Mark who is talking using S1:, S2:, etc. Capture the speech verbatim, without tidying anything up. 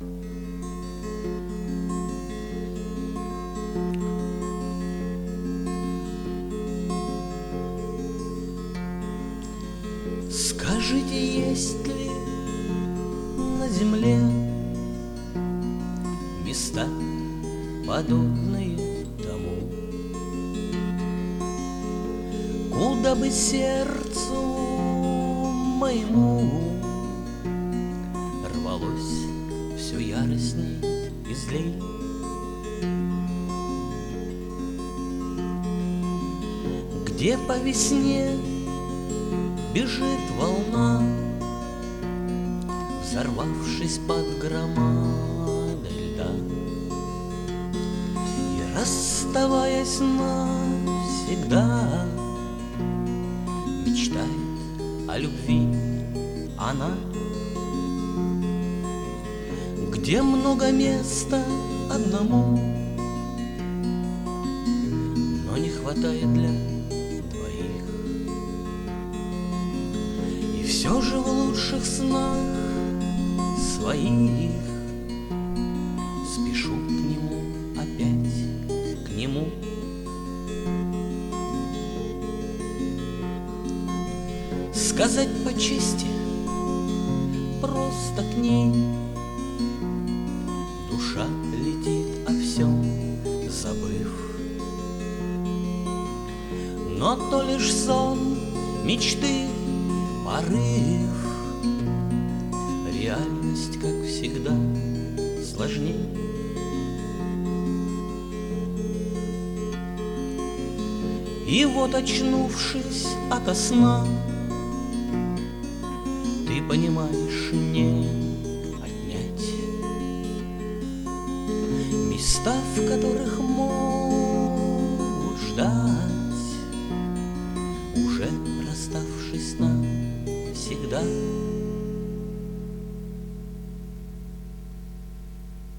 S1: Скажите, есть ли на земле места, подобные тому, куда бы сердцу моему рвалось все яростней и злей? Где по весне бежит волна, взорвавшись под громадой льда, и расставаясь навсегда, мечтает о любви она. Где много места одному, но не хватает для двоих. И все же в лучших снах своих спешу к нему, опять к нему. Сказать по чести, просто к ней душа летит, о всем забыв. Но то лишь сон мечты, порыв. Реальность, как всегда, сложней. И вот, очнувшись ото сна, ты понимаешь, не отнять места, в которых могут ждать, уже расставшись навсегда.